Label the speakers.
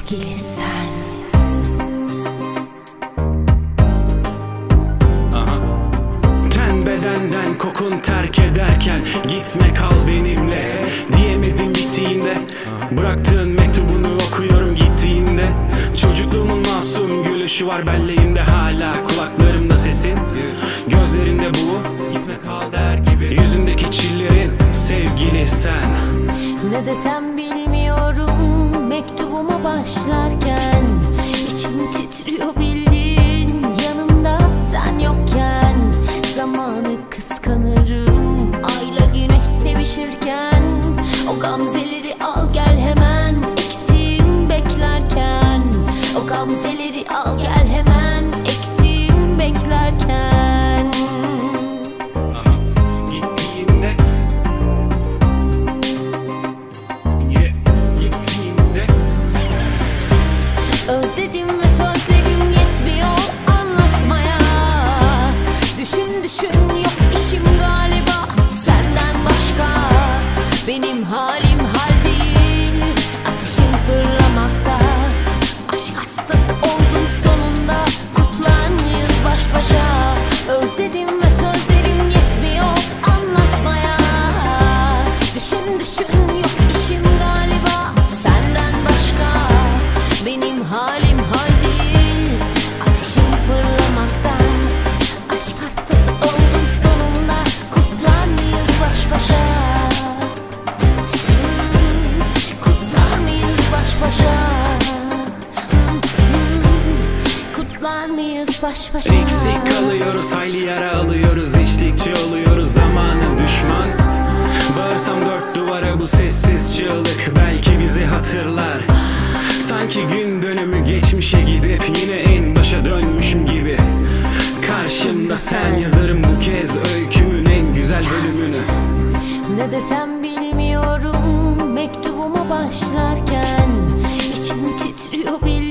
Speaker 1: sevgili sen.
Speaker 2: Ten bedenden kokun terk ederken gitme kal benimle diyemedin gittiğinde. Bıraktığın mektubunu okuyorum gittiğinde. Çocukluğumun masum gülüşü var belleğimde, hala kulaklarımda sesin, gözlerinde bu gitme kal der gibi. Yüzündeki çillerin sevgili sen.
Speaker 1: Ne desem bilmiyorum mektubuma başlarken. İçim titriyor bildiğin, yanımda sen yokken. Zamanı kıskanırım ayla güneş sevişirken. O gamzeleri al gel hemen, eksiğim beklerken. O gamzeleri al gel hemen, eksiğim beklerken.
Speaker 2: Gittiğinde, gittiğinde.
Speaker 1: Özledim ve sözlerim yetmiyor anlatmaya. Düşün düşün yok işim galiba senden başka. Benim halim hal değil, ateşim fırlamakta. Aşk hastası oldum sonunda, kutlar mıyız baş başa? Özledim ve sözlerim yetmiyor anlatmaya. Düşün düşün yok işim galiba senden başka. Benim halim hal değil, ateşim fırlamakta. Aşk hastası oldum sonunda, kutlar mıyız baş başa? Kutlar mıyız baş başa? Kutlar mıyız baş başa?
Speaker 2: Eksik kalıyoruz, hayli yara alıyoruz, içtikçe oluyoruz zamana düşman. Bağırsam dört duvara bu sessiz çığlık belki bizi hatırlar. Sanki gün dönümü geçmişe gidip yine en başa dönmüşüm gibi. Karşımda sen, yazarım bu kez öykümün en güzel bölümünü.
Speaker 1: Ne desem bilmiyorum mektubuma başlarken. İçim titriyor